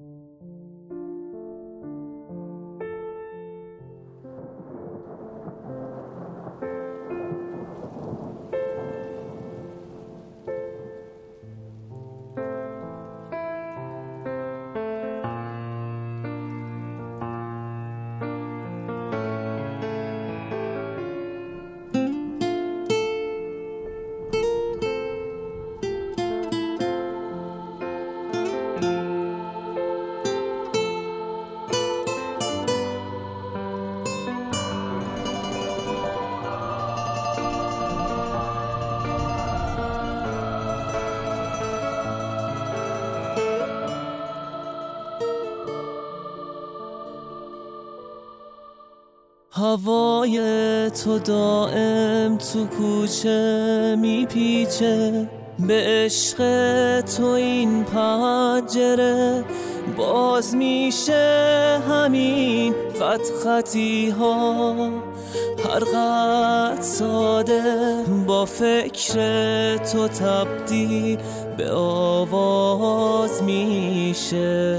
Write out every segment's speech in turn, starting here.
هوای تو دائم تو کوچه میپیچه، به عشق تو این پنجره باز میشه همین خط خطی ها. هر خط ساده با فکر تو تبدیل به آواز میشه.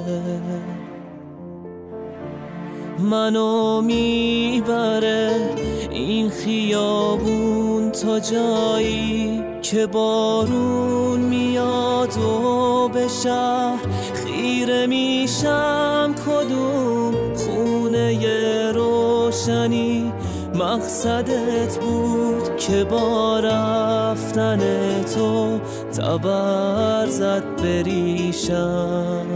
منو میبره این خیابون تا جایی که بارون میاد و به شهر خیره میشم. کدوم خونه روشنی مقصدت بود که با رفتن تو تبر زد بریشم؟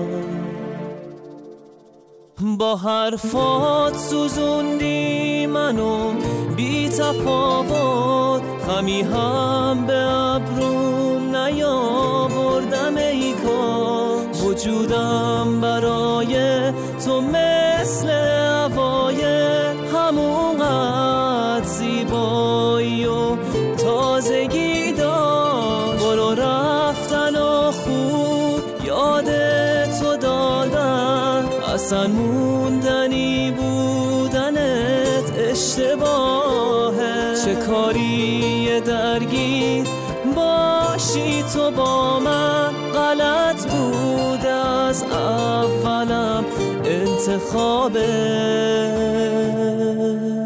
با حرفات سوزوندی منو بی تفاوت، خمی هم به ابروم نیاوردم ای کاش. وجودم برای تو مثل اوایل همونقدر زیبایی و تازگی داشت. برو رفتن و خوب یاد تو دادن، اصلا موندنی بودنت اشتباهه. چه کاری درگیر باشی تو با من، غلط بود از اولم انتخابت.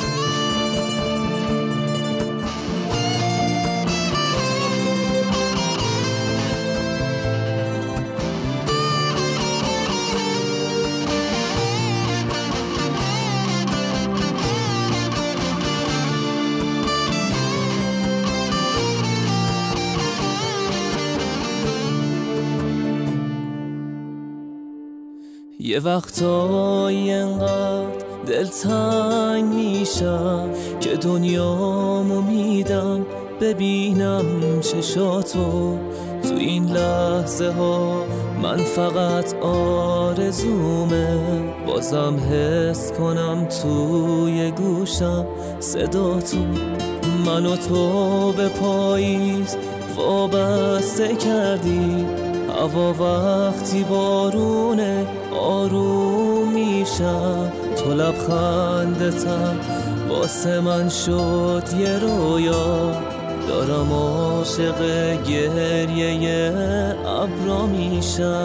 یه وقتایی انقدر دلتنگ میشم که دنیامو میدم ببینم چشاتو. تو این لحظه ها من فقط آرزومه بازم حس کنم توی گوشم صداتو. من و تو به پاییز وابسته کردی، هوا وقتی بارونه آروم میشم. تو لبخندتم واسه من شد یه رویا، دارم عاشق گریه ابرا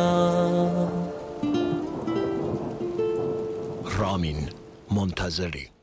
میشم. رامین منتظری.